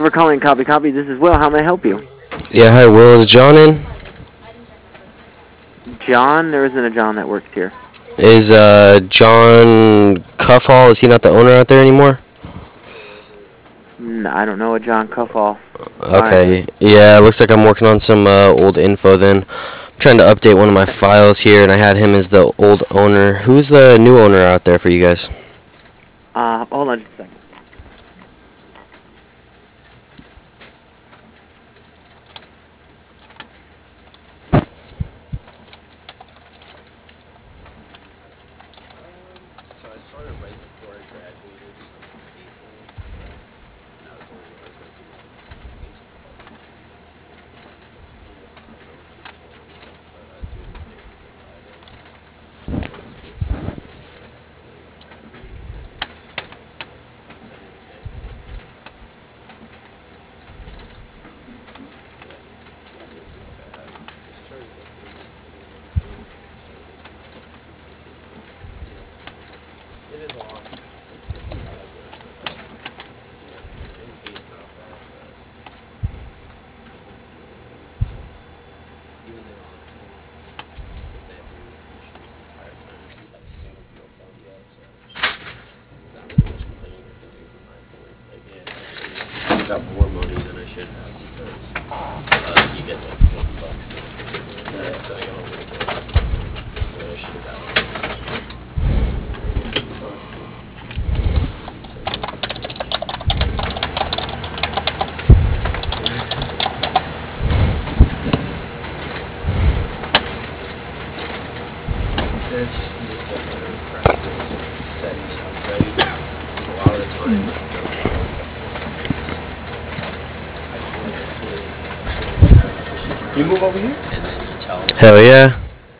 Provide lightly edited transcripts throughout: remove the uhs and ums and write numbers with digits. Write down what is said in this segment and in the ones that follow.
for calling. Copy, copy. This is Will. How may I help you? Yeah, hi, Will. Is John in? John? There isn't a John that works here. Is John Cuffhall, is he not the owner out there anymore? I don't know a John Cuffall. Okay, yeah, it looks like I'm working on some old info then. I'm trying to update one of my files here, and I had him as the old owner. Who's the new owner out there for you guys? Hold on just a second. So I started right before I graduated, so 18. That was only when I was going through my It is long. I got more money than I should have because you get like $20. So I got a little bit. So I should have got this needs a better practice setting it up ready. A lot of the time. You move over here? And then you tell them. Hell yeah.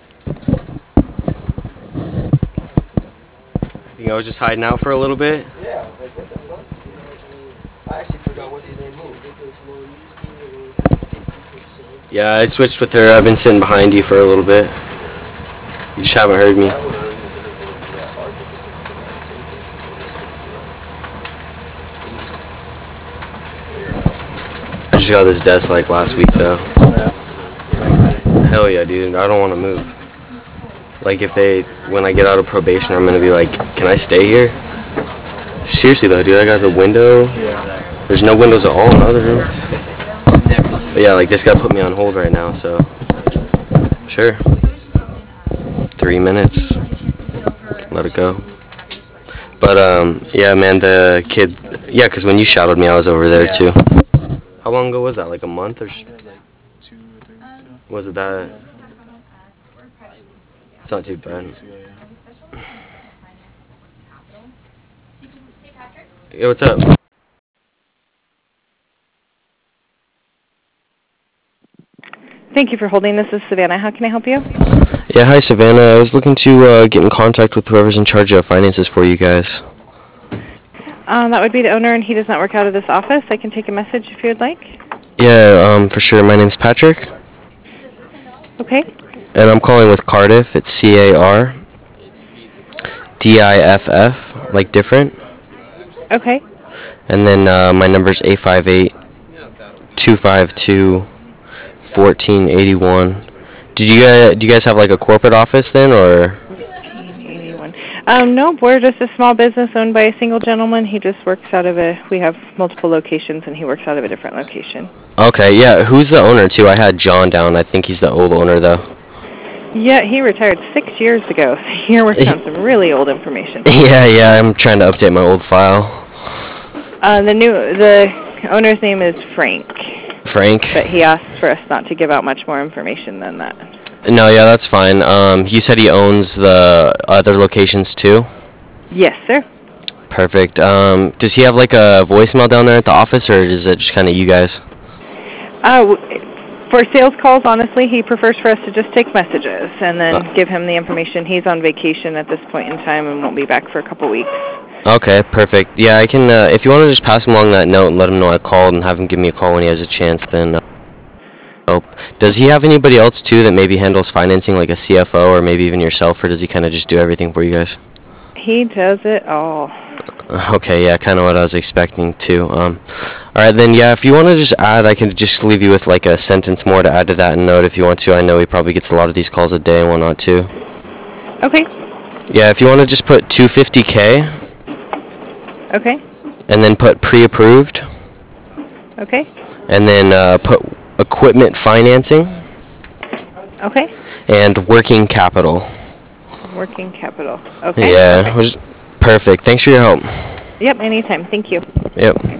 Think I was just hiding out for a little bit? Yeah, like what the fuck? I actually forgot what they moved. Yeah, I switched with her. I've been sitting behind you for a little bit. You just haven't heard me. I just got this desk like last week though. Hell yeah, dude. I don't want to move. Like when I get out of probation, I'm gonna be like, can I stay here? Seriously though, dude, I got the window. There's no windows at all in the other room. But yeah, like this guy put me on hold right now, so sure. 3 minutes. Let it go. But yeah, man, the kid. Yeah, because when you shadowed me, I was over there too. How long ago was that? Like a month or? Like 2 or 3 weeks ago. Was it that? It's not too bad. Hey, what's up? Thank you for holding. This is Savannah. How can I help you? Yeah, hi Savannah. I was looking to get in contact with whoever's in charge of finances for you guys. That would be the owner, and he does not work out of this office. I can take a message if you would like. Yeah, for sure. My name's Patrick. Okay. And I'm calling with Cardiff. It's CARDIFF, like different. Okay. And then my number's 858-252-1481. Do you guys have like a corporate office then, or? 1481. No, we're just a small business owned by a single gentleman. He just works out of we have multiple locations, and he works out of a different location. Okay, yeah. Who's the owner too? I had John down. I think he's the old owner though. Yeah, he retired 6 years ago, so you're working on some really old information. Yeah, I'm trying to update my old file. The owner's name is Frank. Frank? But he asked for us not to give out much more information than that. No, yeah, that's fine. You said he owns the other locations too? Yes, sir. Perfect. Does he have like a voicemail down there at the office, or is it just kind of you guys? For sales calls, honestly, he prefers for us to just take messages and then give him the information. He's on vacation at this point in time and won't be back for a couple weeks. Okay, perfect. Yeah, I can, if you want to just pass him along that note and let him know I called and have him give me a call when he has a chance, then... Does he have anybody else, too, that maybe handles financing, like a CFO or maybe even yourself, or does he kind of just do everything for you guys? He does it all. Okay, yeah, kind of what I was expecting too. All right, then, yeah, if you want to just add, I can just leave you with like a sentence more to add to that note if you want to. I know he probably gets a lot of these calls a day and whatnot too. Okay. Yeah, if you want to just put 250K Okay. and then put pre-approved Okay. and then put equipment financing Okay. and working capital. Working capital. Okay. Yeah, Perfect. perfect. Thanks for your help. Yep. Anytime. Thank you. Yep.